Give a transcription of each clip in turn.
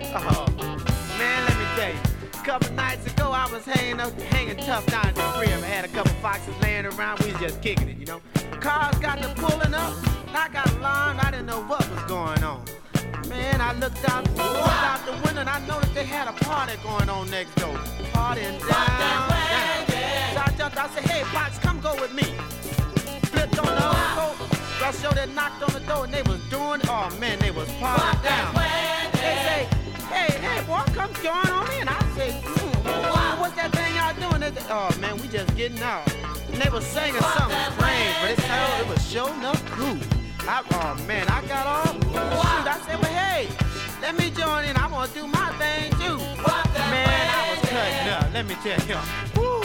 Oh, man, let me tell you. A couple nights ago, I was hanging tough down at the crib. I had a couple foxes laying around. We was just kicking it, you know. Cars got to pulling up. I got alarmed. I didn't know what was going on. Man, I looked out the window and I noticed they had a party going on next door. Partying down. So I jumped out and said, hey, Pox, come go with me. Flipped on the old coat. Rushed over there, knocked on the door, and they was doing, oh man, they was partying down. They say, hey, boy, come join on me. And I say, what's that thing y'all doing? They say, oh man, we just getting out. And they was singing something strange, but it was sure enough cool. Oh man, I got off. Shoot, I said, well, hey, let me join in. I want to do my thing too. Man, I was cutting up. Let me tell you. Woo.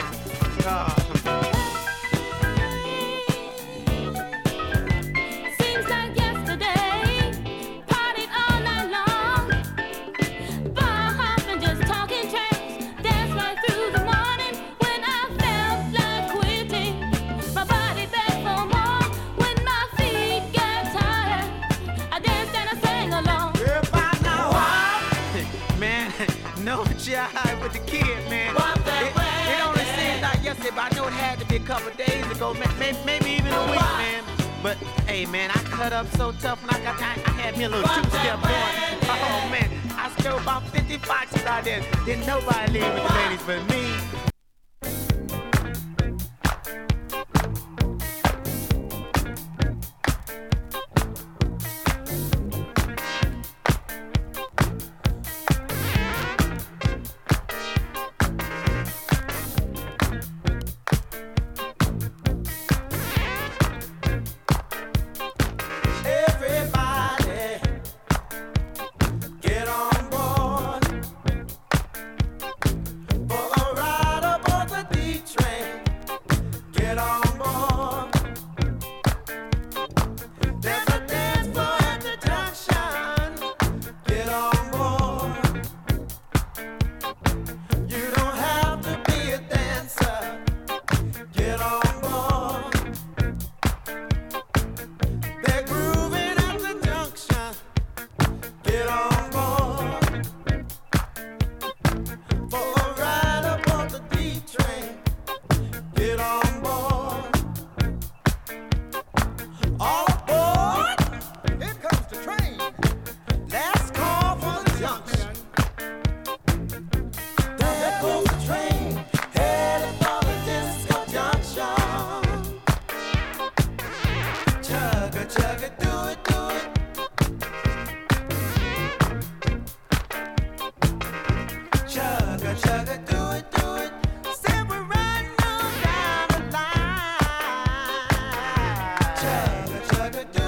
Seems like yesterday, partied all night long, bar hopping, just talking trash, danced right through the morning. When I felt like quitting, my body begged for more. When my feet got tired, I danced and I sang along. Everybody now, man, no jive with the kid, man. It only seems like yesterday, but I know it had to be a couple days ago, maybe even a week, man. But hey, man, I cut up so tough when I had me a little two-step going. Oh man, I stole about 50 foxes out there. Didn't nobody leave with the ladies but me. Chugga, chugga, do